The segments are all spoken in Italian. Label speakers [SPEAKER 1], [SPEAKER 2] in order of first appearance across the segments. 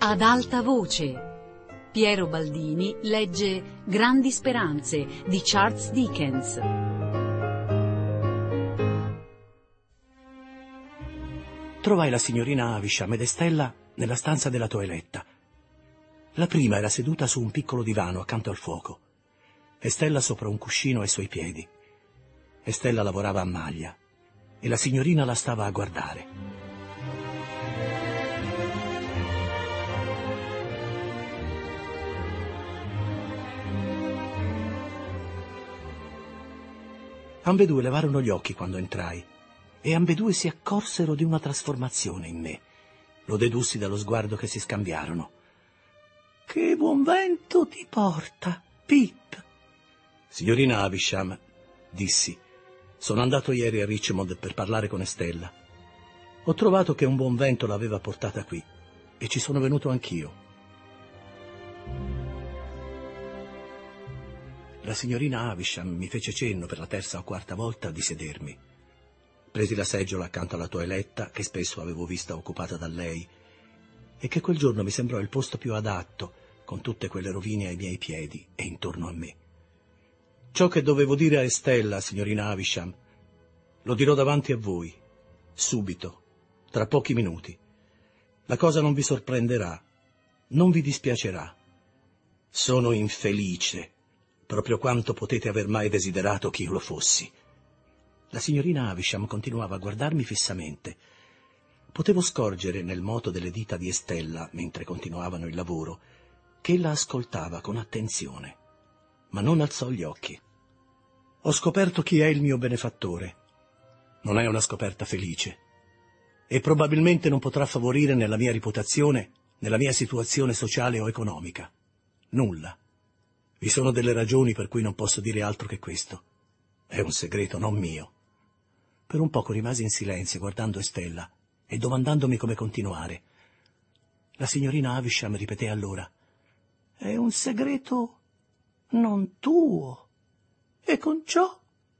[SPEAKER 1] Ad alta voce. Piero Baldini legge Grandi speranze di Charles Dickens.
[SPEAKER 2] Trovai la signorina Havisham ed Estella nella stanza della toeletta. La prima era seduta su un piccolo divano accanto al fuoco. Estella sopra un cuscino ai suoi piedi. Estella lavorava a maglia e la signorina la stava a guardare. Ambedue levarono gli occhi quando entrai e ambedue si accorsero di una trasformazione in me. Lo dedussi dallo sguardo che si scambiarono. «Che buon vento ti porta, Pip!» «Signorina Havisham», dissi, «sono andato ieri a Richmond per parlare con Estella. Ho trovato che un buon vento l'aveva portata qui e ci sono venuto anch'io». La signorina Havisham mi fece cenno per la terza o quarta volta di sedermi. Presi la seggiola accanto alla toeletta, che spesso avevo vista occupata da lei, e che quel giorno mi sembrò il posto più adatto, con tutte quelle rovine ai miei piedi e intorno a me. Ciò che dovevo dire a Estella, signorina Havisham, lo dirò davanti a voi, subito, tra pochi minuti. La cosa non vi sorprenderà, non vi dispiacerà. Sono infelice, proprio quanto potete aver mai desiderato che io lo fossi. La signorina Havisham continuava a guardarmi fissamente. Potevo scorgere nel moto delle dita di Estella, mentre continuavano il lavoro, che ella ascoltava con attenzione, ma non alzò gli occhi. Ho scoperto chi è il mio benefattore. Non è una scoperta felice e probabilmente non potrà favorire nella mia reputazione, nella mia situazione sociale o economica. Nulla. Vi sono delle ragioni per cui non posso dire altro che questo. È un segreto non mio. Per un poco rimasi in silenzio guardando Estella e domandandomi come continuare. La signorina Havisham ripeté allora: «È un segreto non tuo. E con ciò?»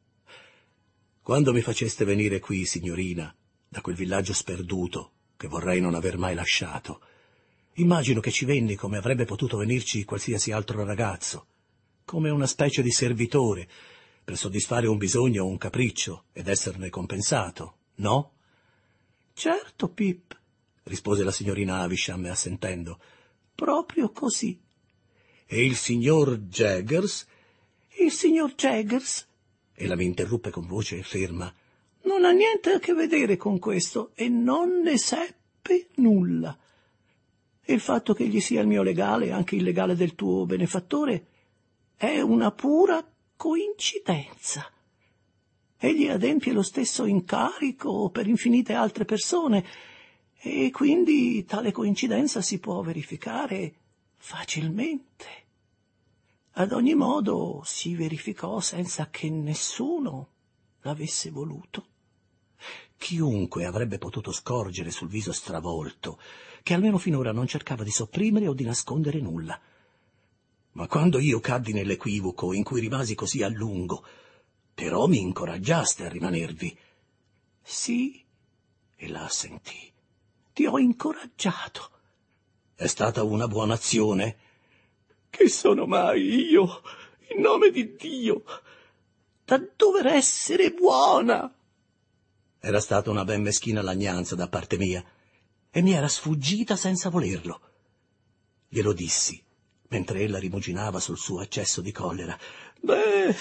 [SPEAKER 2] «Quando mi faceste venire qui, signorina, da quel villaggio sperduto che vorrei non aver mai lasciato, immagino che ci venni come avrebbe potuto venirci qualsiasi altro ragazzo, come una specie di servitore, per soddisfare un bisogno o un capriccio ed esserne compensato, no?» «Certo, Pip», rispose la signorina Havisham assentendo, «proprio così». «E il signor Jaggers?» «Il signor Jaggers», ella mi interruppe con voce ferma, «non ha niente a che vedere con questo e non ne seppe nulla. Il fatto che egli sia il mio legale e anche il legale del tuo benefattore è una pura coincidenza. Egli adempie lo stesso incarico per infinite altre persone e quindi tale coincidenza si può verificare facilmente. Ad ogni modo si verificò senza che nessuno l'avesse voluto. Chiunque avrebbe potuto scorgere sul viso stravolto che almeno finora non cercava di sopprimere o di nascondere nulla. Ma quando io caddi nell'equivoco in cui rimasi così a lungo, però mi incoraggiaste a rimanervi». «Sì», ella assentì, «ti ho incoraggiato». «È stata una buona azione?» «Che sono mai io, in nome di Dio, da dover essere buona?» Era stata una ben meschina lagnanza da parte mia e mi era sfuggita senza volerlo. Glielo dissi, mentre ella rimuginava sul suo accesso di collera. Beh,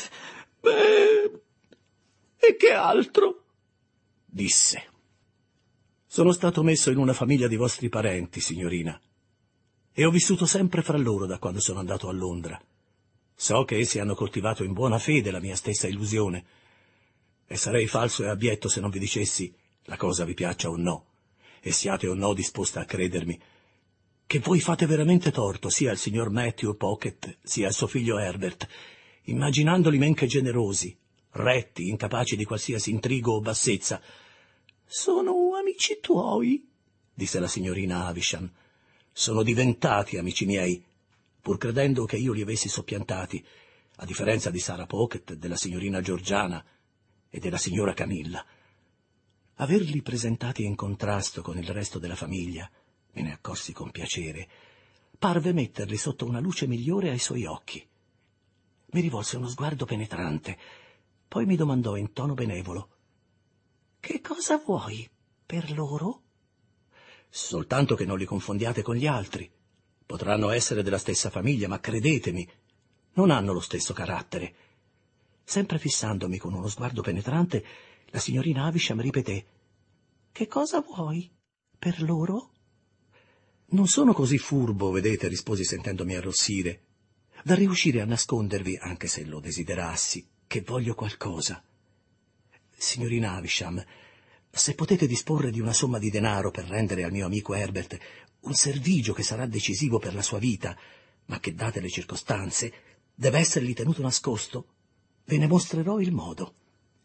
[SPEAKER 2] e che altro?» disse. «Sono stato messo in una famiglia di vostri parenti, signorina, e ho vissuto sempre fra loro da quando sono andato a Londra. So che essi hanno coltivato in buona fede la mia stessa illusione, e sarei falso e abietto se non vi dicessi, la cosa vi piaccia o no, e siate o no disposta a credermi, che voi fate veramente torto sia al signor Matthew Pocket sia al suo figlio Herbert, immaginandoli men che generosi, retti, incapaci di qualsiasi intrigo o bassezza». «Sono amici tuoi?» disse la signorina Havisham. «Sono diventati amici miei, pur credendo che io li avessi soppiantati, a differenza di Sarah Pocket, della signorina Georgiana e della signora Camilla. Averli presentati in contrasto con il resto della famiglia me ne accorsi con piacere, parve metterli sotto una luce migliore ai suoi occhi. Mi rivolse uno sguardo penetrante, poi mi domandò in tono benevolo: «Che cosa vuoi per loro?» «Soltanto che non li confondiate con gli altri. Potranno essere della stessa famiglia, ma credetemi, non hanno lo stesso carattere». Sempre fissandomi con uno sguardo penetrante, la signorina Havisham ripeté: «Che cosa vuoi per loro?» «Non sono così furbo, vedete», risposi sentendomi arrossire, «da riuscire a nascondervi, anche se lo desiderassi, che voglio qualcosa. Signorina Havisham, se potete disporre di una somma di denaro per rendere al mio amico Herbert un servigio che sarà decisivo per la sua vita, ma che, date le circostanze, deve essergli tenuto nascosto, ve ne mostrerò il modo».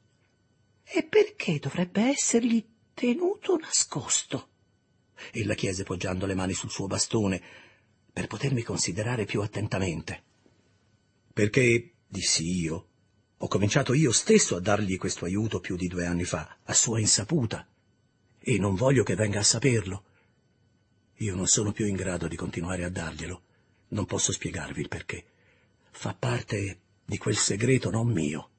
[SPEAKER 2] «E perché dovrebbe essergli tenuto nascosto?» Ella chiese, poggiando le mani sul suo bastone, per potermi considerare più attentamente. «Perché», dissi io, «ho cominciato io stesso a dargli questo aiuto più di 2 anni fa, a sua insaputa, e non voglio che venga a saperlo. Io non sono più in grado di continuare a darglielo. Non posso spiegarvi il perché. Fa parte di quel segreto non mio».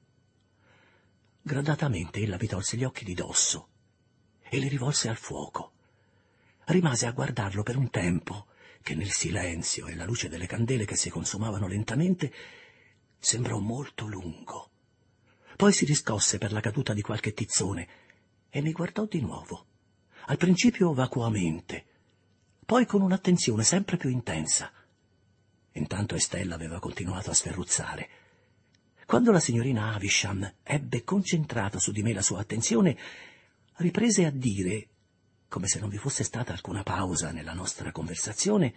[SPEAKER 2] Gradatamente ella mi tolse gli occhi di dosso e li rivolse al fuoco. Rimase a guardarlo per un tempo che, nel silenzio e la luce delle candele che si consumavano lentamente, sembrò molto lungo. Poi si riscosse per la caduta di qualche tizzone e mi guardò di nuovo, al principio vacuamente, poi con un'attenzione sempre più intensa. Intanto Estella aveva continuato a sferruzzare. Quando la signorina Havisham ebbe concentrato su di me la sua attenzione, riprese a dire, come se non vi fosse stata alcuna pausa nella nostra conversazione: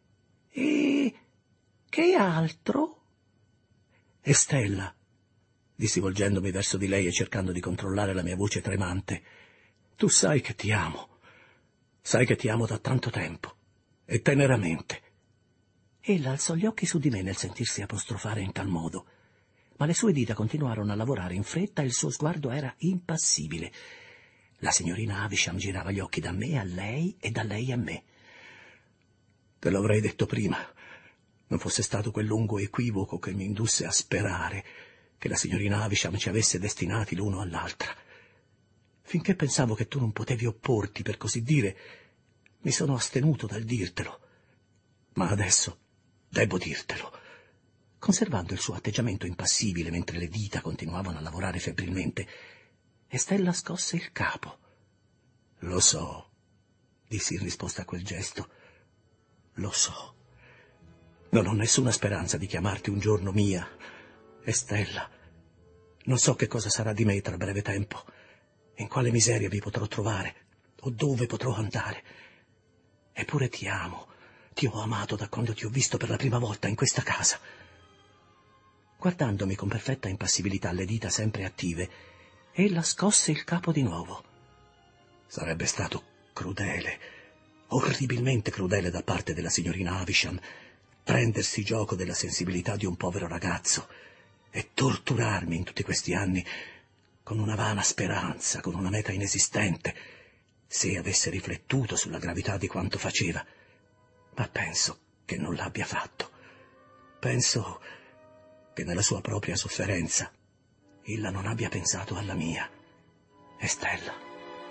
[SPEAKER 2] «E che altro?» «Estella», dissi volgendomi verso di lei e cercando di controllare la mia voce tremante, «tu sai che ti amo. Sai che ti amo da tanto tempo, e teneramente». Ella alzò gli occhi su di me nel sentirsi apostrofare in tal modo, ma le sue dita continuarono a lavorare in fretta e il suo sguardo era impassibile. La signorina Havisham girava gli occhi da me a lei e da lei a me. «Te lo avrei detto prima, non fosse stato quel lungo equivoco che mi indusse a sperare che la signorina Havisham ci avesse destinati l'uno all'altra. Finché pensavo che tu non potevi opporti, per così dire, mi sono astenuto dal dirtelo. Ma adesso devo dirtelo». Conservando il suo atteggiamento impassibile mentre le dita continuavano a lavorare febbrilmente, Estella scosse il capo. «Lo so», dissi in risposta a quel gesto, «lo so. Non ho nessuna speranza di chiamarti un giorno mia, Estella. Non so che cosa sarà di me tra breve tempo, in quale miseria vi potrò trovare, o dove potrò andare. Eppure ti amo, ti ho amato da quando ti ho visto per la prima volta in questa casa». Guardandomi con perfetta impassibilità, le dita sempre attive, ella scosse il capo di nuovo. «Sarebbe stato crudele, orribilmente crudele da parte della signorina Havisham, prendersi gioco della sensibilità di un povero ragazzo e torturarmi in tutti questi anni con una vana speranza, con una meta inesistente, se avesse riflettuto sulla gravità di quanto faceva. Ma penso che non l'abbia fatto. Penso che nella sua propria sofferenza ella non abbia pensato alla mia, Estella».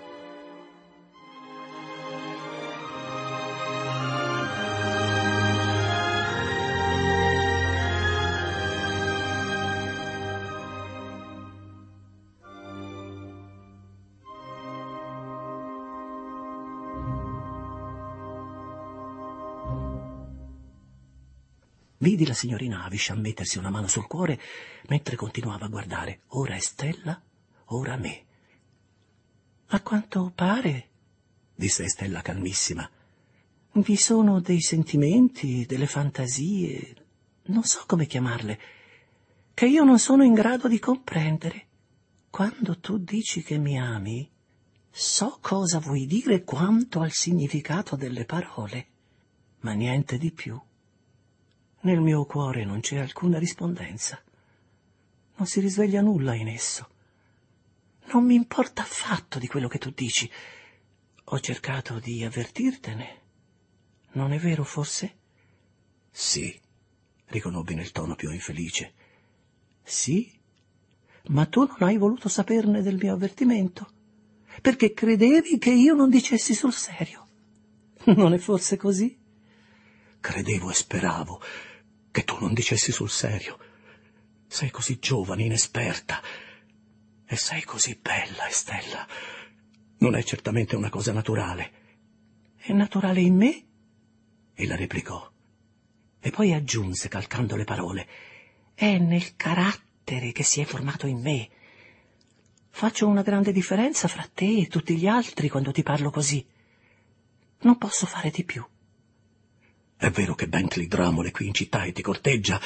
[SPEAKER 2] Vidi la signorina Havisham mettersi una mano sul cuore mentre continuava a guardare ora Estella, ora me. «A quanto pare», disse Estella calmissima, «vi sono dei sentimenti, delle fantasie, non so come chiamarle, che io non sono in grado di comprendere. Quando tu dici che mi ami, so cosa vuoi dire quanto al significato delle parole, ma niente di più. Nel mio cuore non c'è alcuna rispondenza. Non si risveglia nulla in esso. Non mi importa affatto di quello che tu dici. Ho cercato di avvertirtene,
[SPEAKER 3] Non è vero, forse?
[SPEAKER 2] Sì, riconobbi nel tono più infelice.
[SPEAKER 3] Sì? Ma tu non hai voluto saperne del mio avvertimento, perché credevi che io non dicessi sul serio. Non è forse così?
[SPEAKER 2] Credevo e speravo che tu non dicessi sul serio. Sei così giovane, inesperta, e sei così bella, Estella. Non è certamente una cosa naturale.
[SPEAKER 3] È naturale in me?
[SPEAKER 2] Ella replicò.
[SPEAKER 3] E poi aggiunse, calcando le parole, è nel carattere che si è formato in me. Faccio una grande differenza fra te e tutti gli altri quando ti parlo così. Non posso fare di più.
[SPEAKER 2] È vero che Bentley Drummond è qui in città e ti corteggia?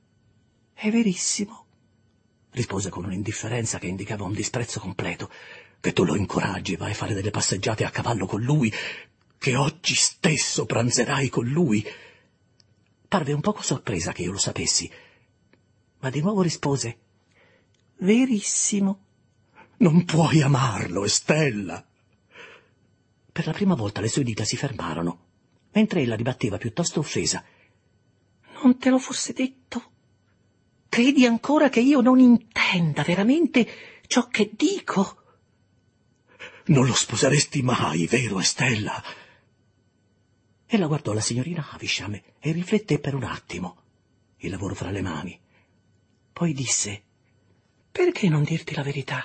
[SPEAKER 3] È verissimo,
[SPEAKER 2] rispose con un'indifferenza che indicava un disprezzo completo. Che tu lo incoraggi e vai a fare delle passeggiate a cavallo con lui, che oggi stesso pranzerai con lui. Parve un poco sorpresa che io lo sapessi, ma di nuovo rispose:
[SPEAKER 3] verissimo.
[SPEAKER 2] Non puoi amarlo, Estella. Per la prima volta le sue dita si fermarono, mentre ella ribatteva piuttosto offesa.
[SPEAKER 3] Non te l'ho forse detto? Credi ancora che io non intenda veramente ciò che dico?
[SPEAKER 2] Non lo sposeresti mai, vero, Estella? Ella guardò la signorina Havisham e rifletté per un attimo, il lavoro fra le mani. Poi disse:
[SPEAKER 3] perché non dirti la verità?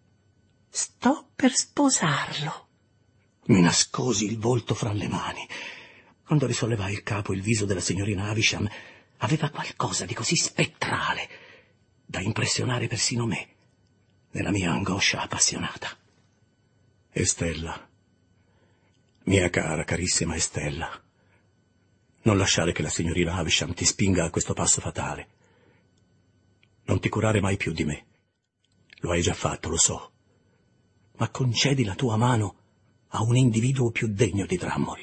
[SPEAKER 3] Sto per sposarlo.
[SPEAKER 2] Mi nascosi il volto fra le mani. Quando risollevai il capo, il viso della signorina Havisham aveva qualcosa di così spettrale da impressionare persino me, nella mia angoscia appassionata. Estella, mia cara, carissima Estella, non lasciare che la signorina Havisham ti spinga a questo passo fatale. Non ti curare mai più di me. Lo hai già fatto, lo so. Ma concedi la tua mano a un individuo più degno di Drummond.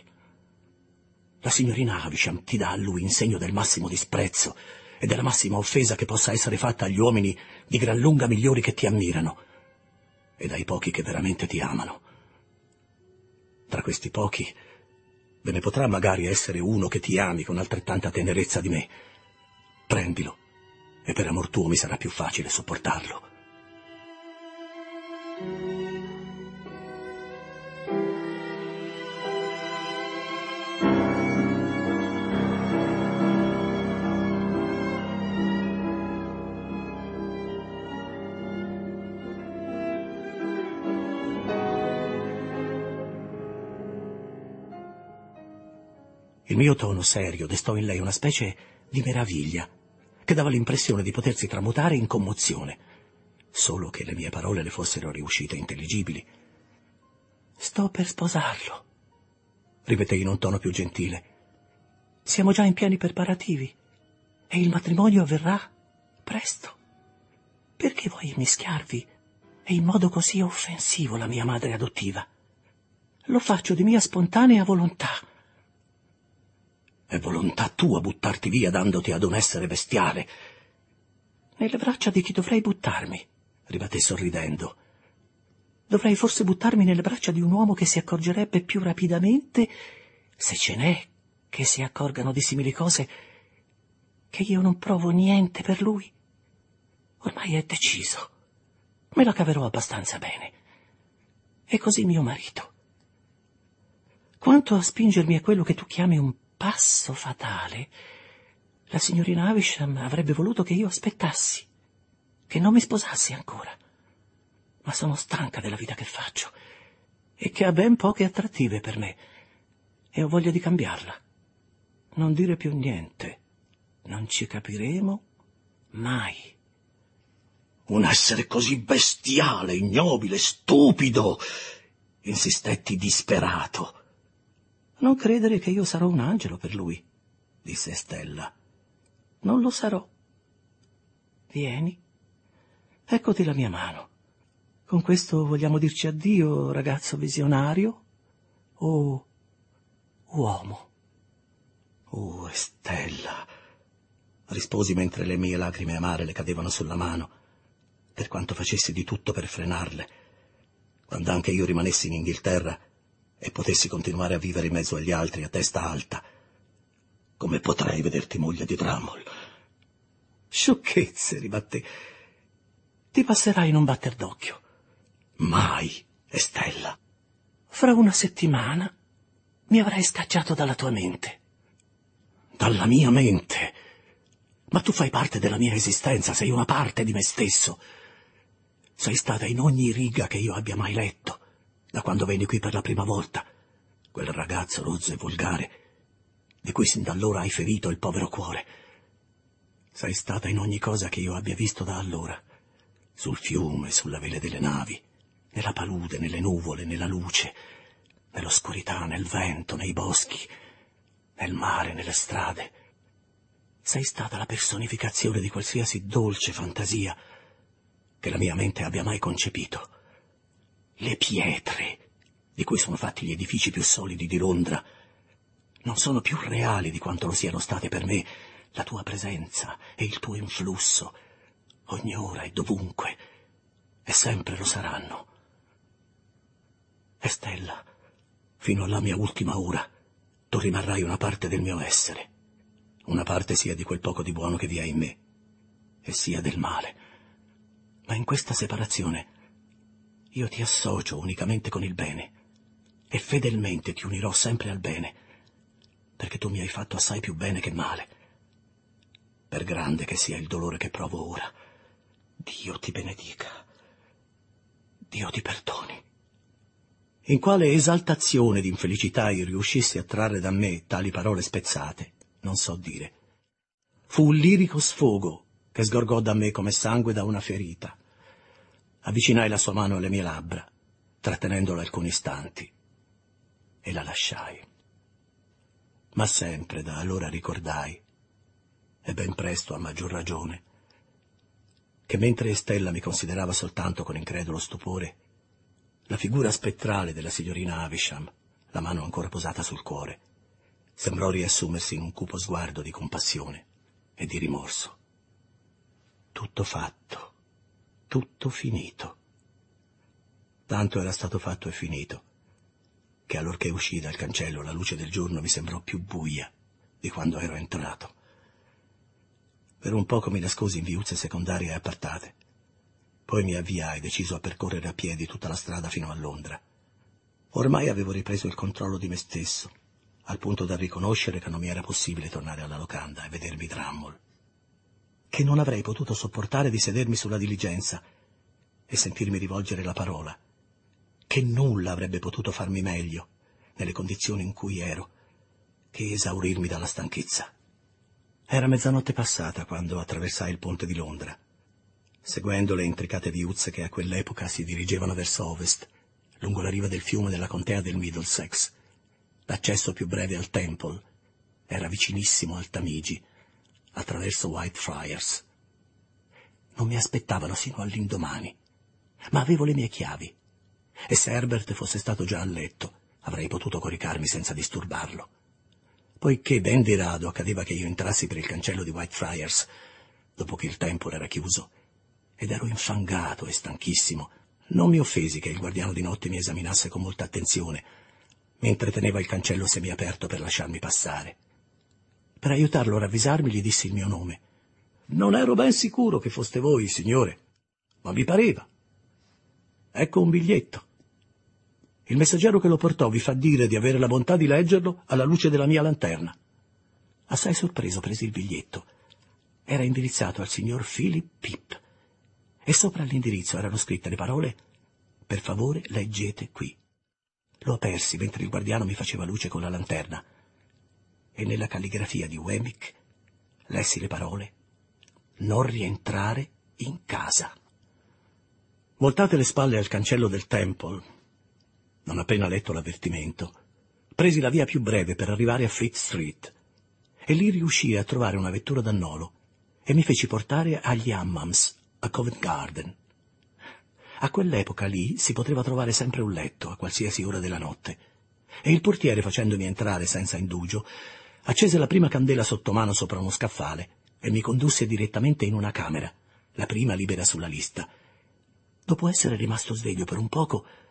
[SPEAKER 2] La signorina Havisham ti dà a lui in segno del massimo disprezzo e della massima offesa che possa essere fatta agli uomini di gran lunga migliori che ti ammirano e dai pochi che veramente ti amano. Tra questi pochi ve ne potrà magari essere uno che ti ami con altrettanta tenerezza di me. Prendilo e per amor tuo mi sarà più facile sopportarlo. Il mio tono serio destò in lei una specie di meraviglia che dava l'impressione di potersi tramutare in commozione, solo che le mie parole le fossero riuscite intelligibili.
[SPEAKER 3] Sto per sposarlo,
[SPEAKER 2] ripeté in un tono più gentile.
[SPEAKER 3] Siamo già in pieni preparativi e il matrimonio avverrà presto. Perché vuoi mischiarvi e in modo così offensivo la mia madre adottiva? Lo faccio di mia spontanea volontà.
[SPEAKER 2] È volontà tua buttarti via dandoti ad un essere bestiale.
[SPEAKER 3] Nelle braccia di chi dovrei buttarmi,
[SPEAKER 2] ribatté sorridendo.
[SPEAKER 3] Dovrei forse buttarmi nelle braccia di un uomo che si accorgerebbe più rapidamente, se ce n'è che si accorgano di simili cose, che io non provo niente per lui. Ormai è deciso. Me la caverò abbastanza bene. E così mio marito. Quanto a spingermi a quello che tu chiami un passo fatale, la signorina Havisham avrebbe voluto che io aspettassi, che non mi sposassi ancora. Ma sono stanca della vita che faccio e che ha ben poche attrattive per me e ho voglia di cambiarla. Non dire più niente, non ci capiremo mai.
[SPEAKER 2] Un essere così bestiale, ignobile, stupido, insistetti disperato.
[SPEAKER 3] Non credere che io sarò un angelo per lui,
[SPEAKER 2] disse Estella.
[SPEAKER 3] Non lo sarò. Vieni, eccoti la mia mano. Con questo vogliamo dirci addio, ragazzo visionario o uomo?
[SPEAKER 2] Oh, Estella, risposi mentre le mie lacrime amare le cadevano sulla mano, per quanto facessi di tutto per frenarle. Quando anche io rimanessi in Inghilterra e potessi continuare a vivere in mezzo agli altri a testa alta, come potrei vederti moglie di Drummond?
[SPEAKER 3] Sciocchezze, ribatté. Ti passerai in un batter d'occhio.
[SPEAKER 2] Mai, Estella.
[SPEAKER 3] Fra una settimana mi avrai scacciato dalla tua mente.
[SPEAKER 2] Dalla mia mente? Ma tu fai parte della mia esistenza, sei una parte di me stesso. Sei stata in ogni riga che io abbia mai letto, da quando venni qui per la prima volta. Quel ragazzo rozzo e volgare, di cui sin da allora hai ferito il povero cuore. Sei stata in ogni cosa che io abbia visto da allora, sul fiume, sulla vela delle navi, nella palude, nelle nuvole, nella luce, nell'oscurità, nel vento, nei boschi, nel mare, nelle strade. Sei stata la personificazione di qualsiasi dolce fantasia che la mia mente abbia mai concepito. Le pietre, di cui sono fatti gli edifici più solidi di Londra, non sono più reali di quanto lo siano state per me la tua presenza e il tuo influsso, ogni ora e dovunque, e sempre lo saranno. Estella, fino alla mia ultima ora, tu rimarrai una parte del mio essere, una parte sia di quel poco di buono che vi è in me, e sia del male. Ma in questa separazione io ti associo unicamente con il bene, e fedelmente ti unirò sempre al bene, perché tu mi hai fatto assai più bene che male. Per grande che sia il dolore che provo ora, Dio ti benedica, Dio ti perdoni. In quale esaltazione di infelicità io riuscissi a trarre da me tali parole spezzate, non so dire. Fu un lirico sfogo che sgorgò da me come sangue da una ferita. Avvicinai la sua mano alle mie labbra, trattenendola alcuni istanti, e la lasciai. Ma sempre da allora ricordai, e ben presto a maggior ragione, che mentre Estella mi considerava soltanto con incredulo stupore, la figura spettrale della signorina Havisham, la mano ancora posata sul cuore, sembrò riassumersi in un cupo sguardo di compassione e di rimorso. Tutto fatto, tutto finito. Tanto era stato fatto e finito, che allorché uscì dal cancello la luce del giorno mi sembrò più buia di quando ero entrato. Per un poco mi nascosi in viuzze secondarie e appartate. Poi mi avviai, deciso a percorrere a piedi tutta la strada fino a Londra. Ormai avevo ripreso il controllo di me stesso, al punto da riconoscere che non mi era possibile tornare alla locanda e vedermi Drummond, che non avrei potuto sopportare di sedermi sulla diligenza e sentirmi rivolgere la parola, che nulla avrebbe potuto farmi meglio, nelle condizioni in cui ero, che esaurirmi dalla stanchezza. Era mezzanotte passata quando attraversai il ponte di Londra, seguendo le intricate viuzze che a quell'epoca si dirigevano verso ovest, lungo la riva del fiume della contea del Middlesex. L'accesso più breve al Temple era vicinissimo al Tamigi, attraverso Whitefriars. Non mi aspettavano sino all'indomani, ma avevo le mie chiavi, e se Herbert fosse stato già a letto avrei potuto coricarmi senza disturbarlo. Poiché ben di rado accadeva che io entrassi per il cancello di Whitefriars dopo che il Temple era chiuso, ed ero infangato e stanchissimo, non mi offesi che il guardiano di notte mi esaminasse con molta attenzione, mentre teneva il cancello semiaperto per lasciarmi passare. Per aiutarlo a ravvisarmi gli dissi il mio nome. Non ero ben sicuro che foste voi, signore, ma mi pareva. Ecco un biglietto. Il messaggero che lo portò vi fa dire di avere la bontà di leggerlo alla luce della mia lanterna. Assai sorpreso presi il biglietto. Era indirizzato al signor Philip Pip, e sopra l'indirizzo erano scritte le parole: per favore leggete qui. Lo apersi mentre il guardiano mi faceva luce con la lanterna, e nella calligrafia di Wemmick lessi le parole: non rientrare in casa. Voltate le spalle al cancello del Temple, non appena letto l'avvertimento, presi la via più breve per arrivare a Fleet Street, e lì riuscii a trovare una vettura da Nolo e mi feci portare agli Hammams, a Covent Garden. A quell'epoca lì si poteva trovare sempre un letto a qualsiasi ora della notte, e il portiere, facendomi entrare senza indugio, accese la prima candela sotto mano sopra uno scaffale e mi condusse direttamente in una camera, la prima libera sulla lista. Dopo essere rimasto sveglio per un poco,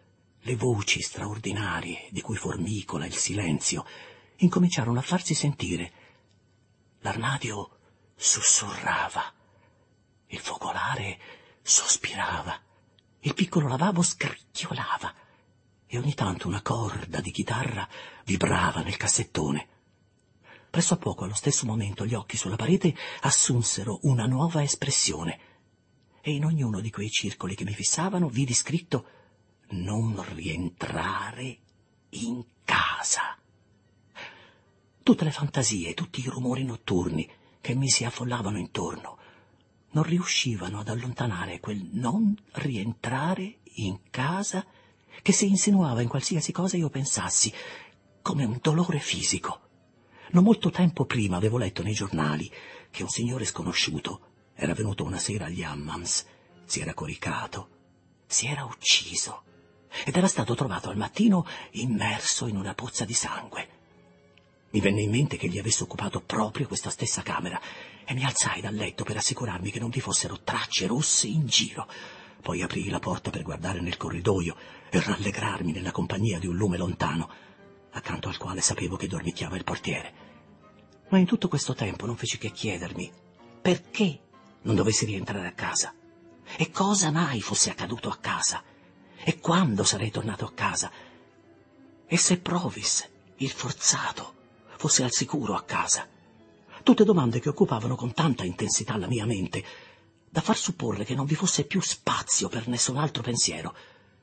[SPEAKER 3] le voci straordinarie di cui formicola il silenzio incominciarono a farsi sentire. L'armadio sussurrava, il focolare sospirava, il piccolo lavabo scricchiolava e ogni tanto una corda di chitarra vibrava nel cassettone. Presso a poco, allo stesso momento, gli occhi sulla parete assunsero una nuova espressione e in ognuno di quei circoli che mi fissavano vidi scritto «Non rientrare in casa». Tutte le fantasie, tutti i rumori notturni che mi si affollavano intorno non riuscivano ad allontanare quel non rientrare in casa che si insinuava in qualsiasi cosa io pensassi, come un dolore fisico. Non molto tempo prima avevo letto nei giornali che un signore sconosciuto era venuto una sera agli Hammams, si era coricato, si era ucciso ed era stato trovato al mattino immerso in una pozza di sangue. Mi venne in mente che gli avesse occupato proprio questa stessa camera e mi alzai dal letto per assicurarmi che non vi fossero tracce rosse in giro. Poi aprii la porta per guardare nel corridoio e rallegrarmi nella compagnia di un lume lontano, accanto al quale sapevo che dormicchiava il portiere. Ma in tutto questo tempo non feci che chiedermi perché non dovessi rientrare a casa e cosa mai fosse accaduto a casa e quando sarei tornato a casa e se Provis, il forzato, fosse al sicuro a casa. Tutte domande che occupavano con tanta intensità la mia mente da far supporre che non vi fosse più spazio per nessun altro pensiero.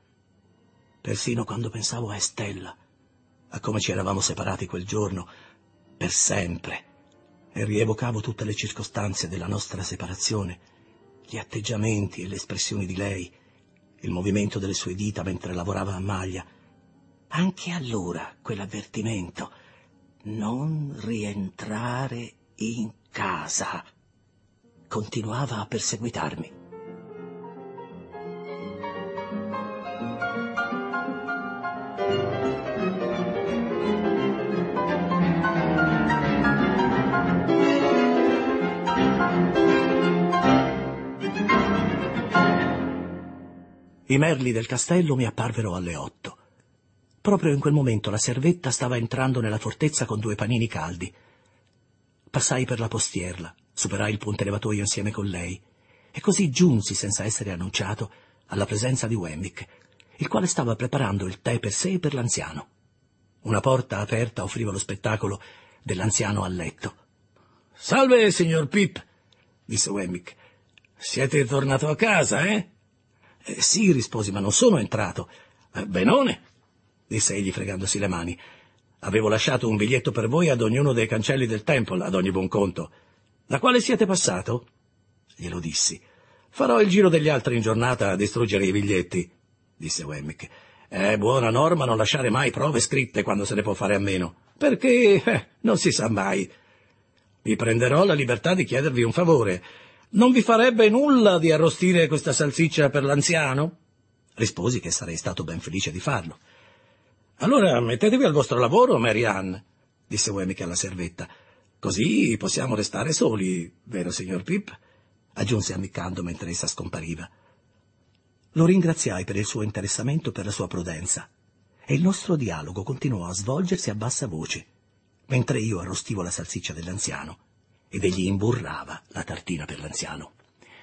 [SPEAKER 3] Persino quando pensavo a Estella, a come ci eravamo separati quel giorno, per sempre, e rievocavo tutte le circostanze della nostra separazione, gli atteggiamenti e le espressioni di lei, il movimento delle sue dita mentre lavorava a maglia, anche allora quell'avvertimento, non rientrare in casa, continuava a perseguitarmi. I merli del castello mi apparvero alle 8. Proprio in quel momento la servetta stava entrando nella fortezza con 2 panini caldi. Passai per la postierla, superai il ponte levatoio insieme con lei, e così giunsi, senza essere annunciato, alla presenza di Wemmick, il quale stava preparando il tè per sé e per l'anziano. Una porta aperta offriva lo spettacolo dell'anziano a letto.
[SPEAKER 2] «Salve, signor Pip», disse Wemmick. «Siete tornato a casa, eh?»
[SPEAKER 3] «Sì», risposi, «ma non sono entrato».
[SPEAKER 2] «Benone»,
[SPEAKER 3] disse egli fregandosi le mani.
[SPEAKER 2] «Avevo lasciato un biglietto per voi ad ognuno dei cancelli del Temple, ad ogni buon conto. Da quale siete passato?»
[SPEAKER 3] Glielo dissi.
[SPEAKER 2] «Farò il giro degli altri in giornata a distruggere i biglietti», disse Wemmick. «È buona norma non lasciare mai prove scritte quando se ne può fare a meno, perché non si sa mai. Mi prenderò la libertà di chiedervi un favore. Non vi farebbe nulla di arrostire questa salsiccia per l'anziano?»
[SPEAKER 3] Risposi che sarei stato ben felice di farlo.
[SPEAKER 2] «Allora mettetevi al vostro lavoro, Mary Ann», disse Wemmick alla servetta. «Così possiamo restare soli, vero, signor Pip?»
[SPEAKER 3] aggiunse ammiccando mentre essa scompariva. Lo ringraziai per il suo interessamento e per la sua prudenza, e il nostro dialogo continuò a svolgersi a bassa voce, mentre io arrostivo la salsiccia dell'anziano ed egli imburrava la tartina per l'anziano.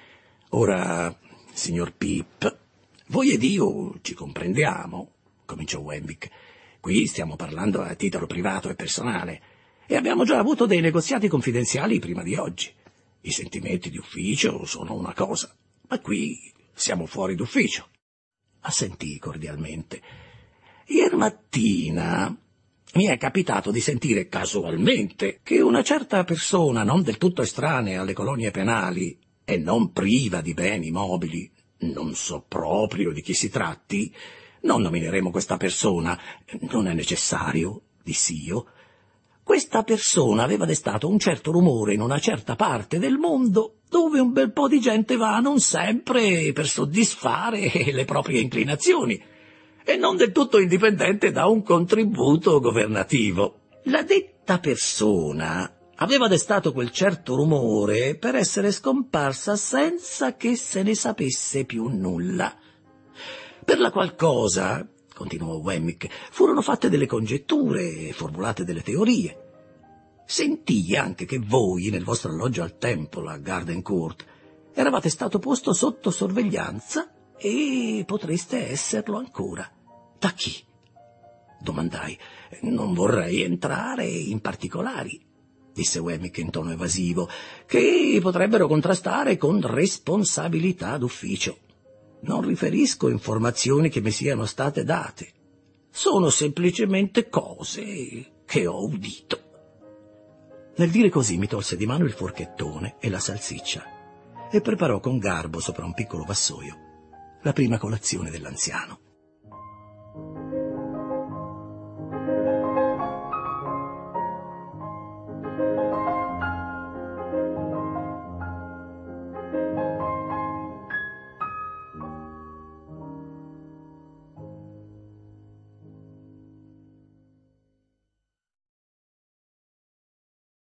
[SPEAKER 2] «Ora, signor Pip, voi ed io ci comprendiamo», cominciò Wemmick. «Qui stiamo parlando a titolo privato e personale e abbiamo già avuto dei negoziati confidenziali prima di oggi. I sentimenti di ufficio sono una cosa, ma qui siamo fuori d'ufficio».
[SPEAKER 3] Assentii cordialmente.
[SPEAKER 2] «Ieri mattina mi è capitato di sentire casualmente che una certa persona non del tutto estranea alle colonie penali e non priva di beni mobili, non so proprio di chi si tratti, non nomineremo questa persona, non è necessario», dissi io. «Questa persona aveva destato un certo rumore in una certa parte del mondo dove un bel po' di gente va non sempre per soddisfare le proprie inclinazioni e non del tutto indipendente da un contributo governativo. La detta persona aveva destato quel certo rumore per essere scomparsa senza che se ne sapesse più nulla, per la qual cosa, continuò Wemmick, furono fatte delle congetture e formulate delle teorie. Sentii anche che voi, nel vostro alloggio al Temple, a Garden Court, eravate stato posto sotto sorveglianza e potreste esserlo ancora. Da chi? Domandai. Non vorrei entrare in particolari, disse Wemmick in tono evasivo, che potrebbero contrastare con responsabilità d'ufficio. Non riferisco informazioni che mi siano state date. Sono semplicemente cose che ho udito. Nel dire così mi tolse di mano il forchettone e la salsiccia e preparò con garbo sopra un piccolo vassoio la prima colazione dell'anziano.